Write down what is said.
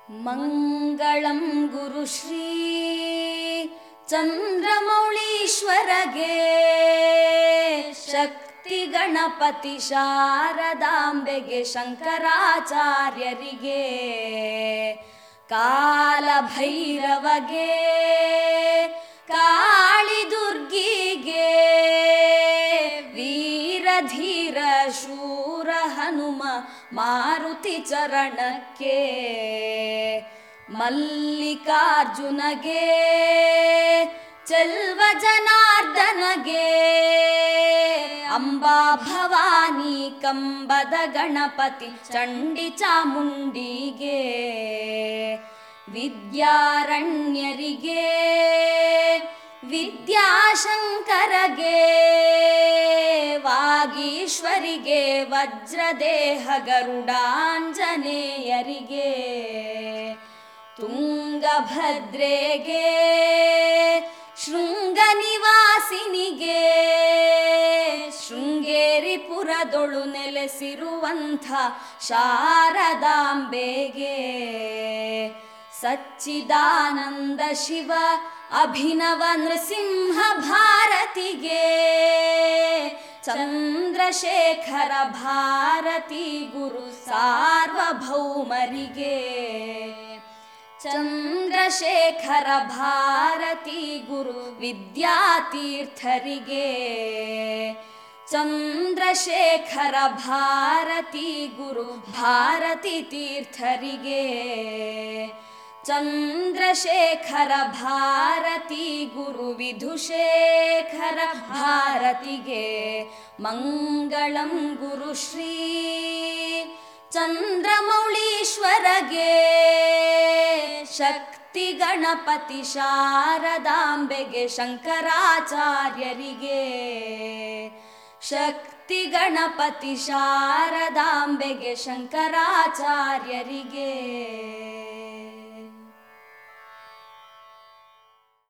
ಮಂಗಳಂ ಗುರುಶ್ರೀ ಚಂದ್ರಮೌಳೀಶ್ವರಗೆ, ಶಕ್ತಿ ಗಣಪತಿ ಶಾರದಾಂಬೆಗೆ, ಶಂಕರಾಚಾರ್ಯರಿಗೆ, ಕಾಲಭೈರವಗೆ, ಕಾಳಿ ದುರ್ಗಿಗೆ, ವೀರಧೀರ ಶೂರ ಹನುಮ ಮಾರುತಿ ಚರಣಕ್ಕೆ, ಮಲ್ಲಿಕಾರ್ಜುನಗೆ, ಚೆಲ್ವ ಜನಾರ್ದನಗೆ, ಅಂಬಾ ಭವಾನಿ ಕಂಬದ ಗಣಪತಿ ಚಂಡಿ ಚಾಮುಂಡಿಗೆ, ವಿದ್ಯಾರಣ್ಯರಿಗೆ, ವಿದ್ಯಾಶಂಕರಗೆ, ವಾಗೀಶ್ವರಿಗೆ, ವಜ್ರದೇಹ ಗರುಡಾಂಜನೇಯರಿಗೆ, ತುಂಗಭದ್ರೆಗೆ, ಶೃಂಗ ನಿವಾಸಿನಿಗೆ, ಶೃಂಗೇರಿಪುರದೊಳು ನೆಲೆಸಿರುವಂಥ ಶಾರದಾಂಬೆಗೆ, ಸಚ್ಚಿದಾನಂದ ಶಿವ ಅಭಿನವ ನೃಸಿಂಹ ಭಾರತಿಗೆ, ಚಂದ್ರಶೇಖರ ಭಾರತಿ ಗುರು ಸಾರ್ವಭೌಮರಿಗೆ, ಚಂದ್ರಶೇಖರ ಭಾರತಿ ಗುರು ವಿದ್ಯಾತೀರ್ಥರಿಗೆ, ಚಂದ್ರಶೇಖರ ಭಾರತಿ ಗುರು ಭಾರತಿ ತೀರ್ಥರಿಗೆ, ಚಂದ್ರಶೇಖರ ಭಾರತಿ ಗುರು ವಿಧುಶೇಖರ ಭಾರತಿಗೆ, ಮಂಗಳಂ ಗುರುಶ್ರೀ ಚಂದ್ರಮೌಳೀಶ್ವರಗೆ, ಶಕ್ತಿ ಗಣಪತಿ ಶಾರದಾಂಬೆಗೆ, ಶಂಕರಾಚಾರ್ಯರಿಗೆ, ಶಕ್ತಿ ಗಣಪತಿ ಶಾರದಾಂಬೆಗೆ, ಶಂಕರಾಚಾರ್ಯರಿಗೆ.